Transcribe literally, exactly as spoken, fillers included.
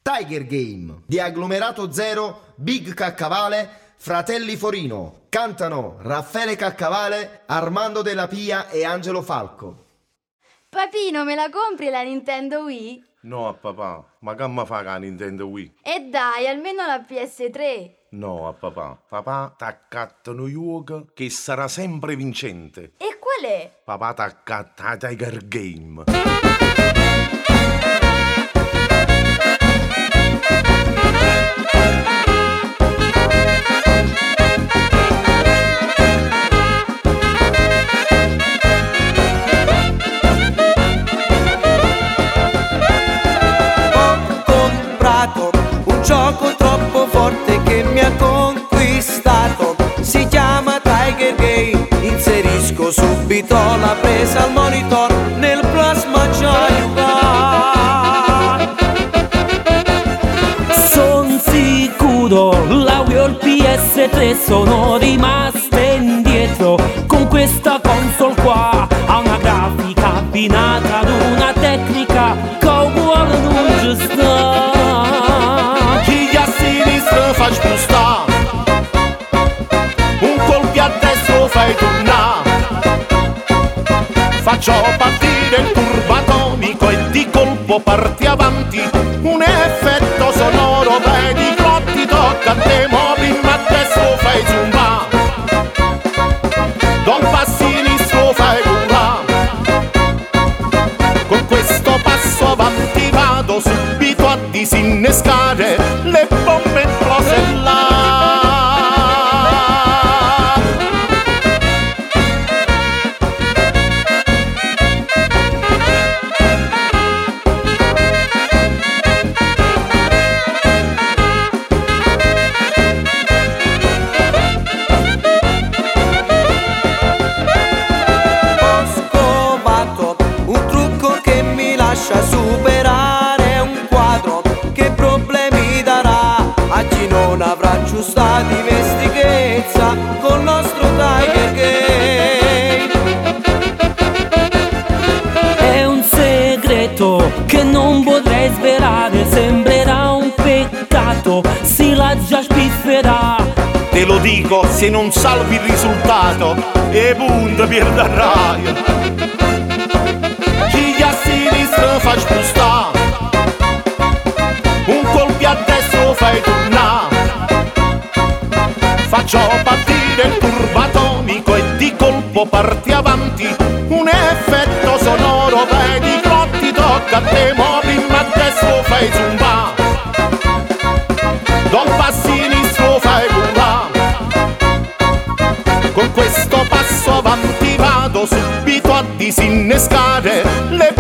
Tiger Game. Di Agglomerato Zero, Big Caccavale, Fratelli Forino. Cantano Raffaele Caccavale, Armando Della Pia e Angelo Falco. Papino, me la compri la Nintendo Wii? No, a papà, ma che mi fa la Nintendo Wii? E dai, almeno la P S tre. No, a papà, papà t'accatta uno gioco che sarà sempre vincente. E qual è? Papà t'accatta a Tiger Game. Un gioco troppo forte che mi ha conquistato, si chiama Tiger Game. Inserisco subito la presa al monitor, nel plasma già giocare. Son sicuro, la Wii o il P S tre sono rimaste indietro. Con questa console qua ha una grafica abbinata ad una tecnica che uguale non ci sta. Fai spostare, un colpo a destra fai tornare, faccio partire il turbatomico e di colpo parti avanti, un effetto sonoro, vedi grotti, tocca a te, muovi a destra fai zumba, da un passo sinistro fai volare, con questo passo avanti vado subito a disinnescare le bombe implose là. Ho scovato un trucco che mi lascia superare un quadro, che problemi darà a chi non avrà giusta dimestichezza col nostro Tiger Game. È un segreto che non potrei svelare, sembrerà un peccato, si la già spifferà. Te lo dico, se non salvi il risultato, e punto perderai. Chi a sinistra fa spostare, un colpo a destra fai tornare, faccio partire il turbatomico e di colpo parti avanti, un effetto sonoro, vedi grotti, tocca a te, muovi a destra fai zumba, da un passo sinistro fai volare, con questo passo avanti vado subito a disinnescare le